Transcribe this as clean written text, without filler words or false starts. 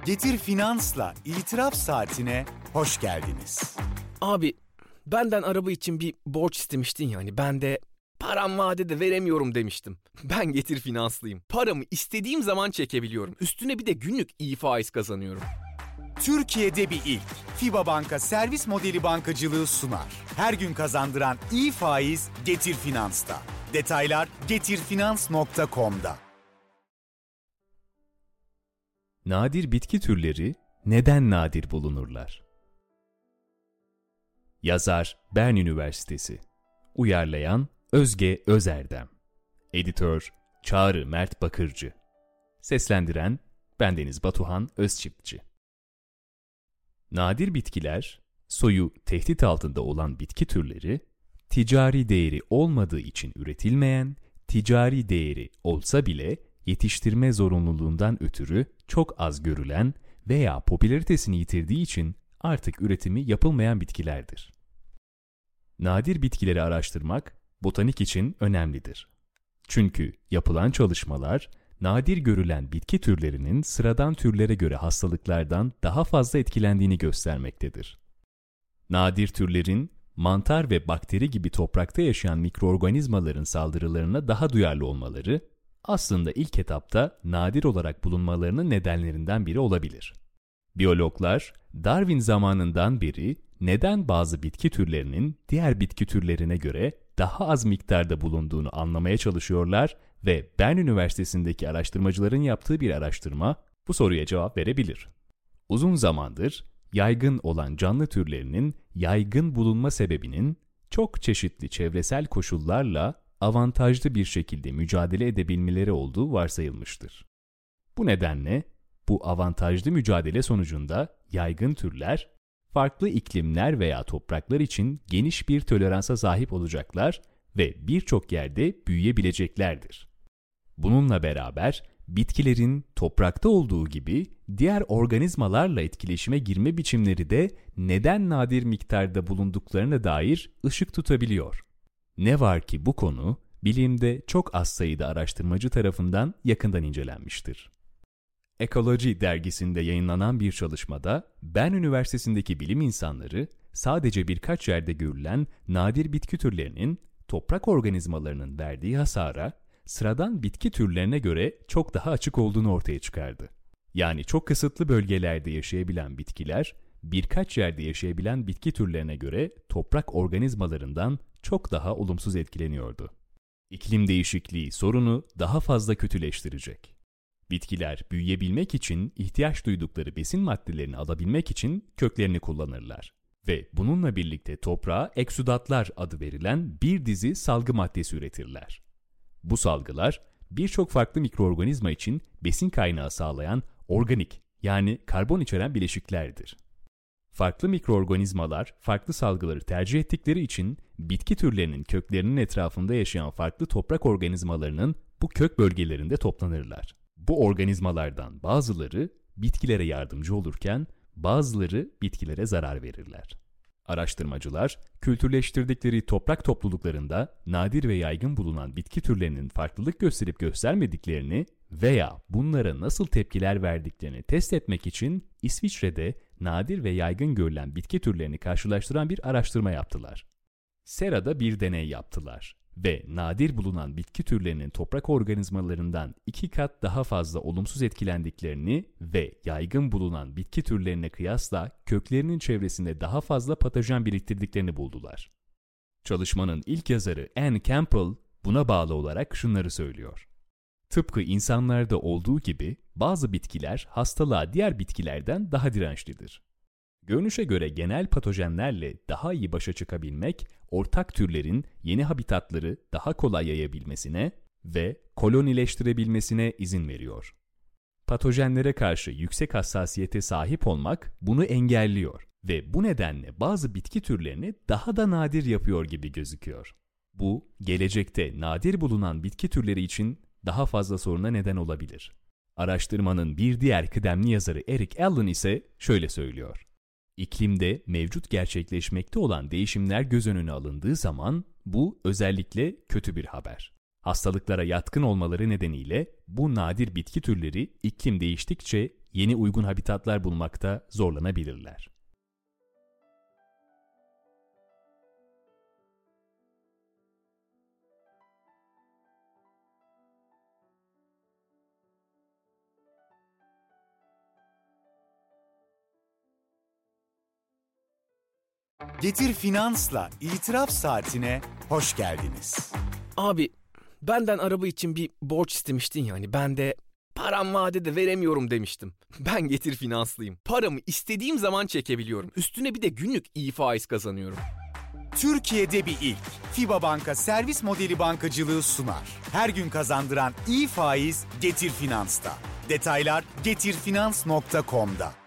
Getir Finans'la İtiraf Saatine hoş geldiniz. Abi benden araba için bir borç istemiştin yani ben de param vadede veremiyorum demiştim. Ben Getir Finanslıyım. Paramı istediğim zaman çekebiliyorum. Üstüne bir de günlük iyi faiz kazanıyorum. Türkiye'de bir ilk. FIBA Banka servis modeli bankacılığı sunar. Her gün kazandıran iyi faiz Getir Finans'ta. Detaylar getirfinans.com'da. Nadir bitki türleri neden nadir bulunurlar? Yazar Bern Üniversitesi. Uyarlayan Özge Özerdem. Editör Çağrı Mert Bakırcı. Seslendiren Bendeniz Batuhan Özçiftçi. Nadir bitkiler, soyu tehdit altında olan bitki türleri, ticari değeri olmadığı için üretilmeyen, ticari değeri olsa bile yetiştirme zorunluluğundan ötürü çok az görülen veya popülaritesini yitirdiği için artık üretimi yapılmayan bitkilerdir. Nadir bitkileri araştırmak botanik için önemlidir. Çünkü yapılan çalışmalar, nadir görülen bitki türlerinin sıradan türlere göre hastalıklardan daha fazla etkilendiğini göstermektedir. Nadir türlerin mantar ve bakteri gibi toprakta yaşayan mikroorganizmaların saldırılarına daha duyarlı olmaları, aslında ilk etapta nadir olarak bulunmalarının nedenlerinden biri olabilir. Biyologlar, Darwin zamanından beri neden bazı bitki türlerinin diğer bitki türlerine göre daha az miktarda bulunduğunu anlamaya çalışıyorlar ve Bern Üniversitesi'ndeki araştırmacıların yaptığı bir araştırma bu soruya cevap verebilir. Uzun zamandır yaygın olan canlı türlerinin yaygın bulunma sebebinin çok çeşitli çevresel koşullarla avantajlı bir şekilde mücadele edebilmeleri olduğu varsayılmıştır. Bu nedenle bu avantajlı mücadele sonucunda yaygın türler, farklı iklimler veya topraklar için geniş bir toleransa sahip olacaklar ve birçok yerde büyüyebileceklerdir. Bununla beraber bitkilerin toprakta olduğu gibi diğer organizmalarla etkileşime girme biçimleri de neden nadir miktarda bulunduklarına dair ışık tutabiliyor. Ne var ki bu konu bilimde çok az sayıda araştırmacı tarafından yakından incelenmiştir. Ecology dergisinde yayınlanan bir çalışmada Bern Üniversitesi'ndeki bilim insanları sadece birkaç yerde görülen nadir bitki türlerinin toprak organizmalarının verdiği hasara sıradan bitki türlerine göre çok daha açık olduğunu ortaya çıkardı. Yani çok kısıtlı bölgelerde yaşayabilen bitkiler, birkaç yerde yaşayabilen bitki türlerine göre toprak organizmalarından çok daha olumsuz etkileniyordu. İklim değişikliği sorunu daha fazla kötüleştirecek. Bitkiler büyüyebilmek için ihtiyaç duydukları besin maddelerini alabilmek için köklerini kullanırlar. Ve bununla birlikte toprağa eksudatlar adı verilen bir dizi salgı maddesi üretirler. Bu salgılar birçok farklı mikroorganizma için besin kaynağı sağlayan organik yani karbon içeren bileşiklerdir. Farklı mikroorganizmalar farklı salgıları tercih ettikleri için bitki türlerinin köklerinin etrafında yaşayan farklı toprak organizmalarının bu kök bölgelerinde toplanırlar. Bu organizmalardan bazıları bitkilere yardımcı olurken bazıları bitkilere zarar verirler. Araştırmacılar, kültürleştirdikleri toprak topluluklarında nadir ve yaygın bulunan bitki türlerinin farklılık gösterip göstermediklerini veya bunlara nasıl tepkiler verdiklerini test etmek için İsviçre'de nadir ve yaygın görülen bitki türlerini karşılaştıran bir araştırma yaptılar. Serada bir deney yaptılar ve nadir bulunan bitki türlerinin toprak organizmalarından 2 kat daha fazla olumsuz etkilendiklerini ve yaygın bulunan bitki türlerine kıyasla köklerinin çevresinde daha fazla patojen biriktirdiklerini buldular. Çalışmanın ilk yazarı Anne Campbell buna bağlı olarak şunları söylüyor. Tıpkı insanlarda olduğu gibi bazı bitkiler hastalığa diğer bitkilerden daha dirençlidir. Görünüşe göre genel patojenlerle daha iyi başa çıkabilmek, ortak türlerin yeni habitatları daha kolay yayabilmesine ve kolonileştirebilmesine izin veriyor. Patojenlere karşı yüksek hassasiyete sahip olmak bunu engelliyor ve bu nedenle bazı bitki türlerini daha da nadir yapıyor gibi gözüküyor. Bu, gelecekte nadir bulunan bitki türleri için daha fazla soruna neden olabilir. Araştırmanın bir diğer kıdemli yazarı Eric Allen ise şöyle söylüyor. İklimde mevcut gerçekleşmekte olan değişimler göz önüne alındığı zaman bu özellikle kötü bir haber. Hastalıklara yatkın olmaları nedeniyle bu nadir bitki türleri iklim değiştikçe yeni uygun habitatlar bulmakta zorlanabilirler. Getir Finans'la İtiraf Saatine hoş geldiniz. Abi benden araba için bir borç istemiştin yani. Ben de param vadede veremiyorum demiştim. Ben Getir Finanslıyım. Paramı istediğim zaman çekebiliyorum. Üstüne bir de günlük iyi faiz kazanıyorum. Türkiye'de bir ilk. FIBA Banka servis modeli bankacılığı sunar. Her gün kazandıran iyi faiz Getir Finans'ta. Detaylar getirfinans.com'da.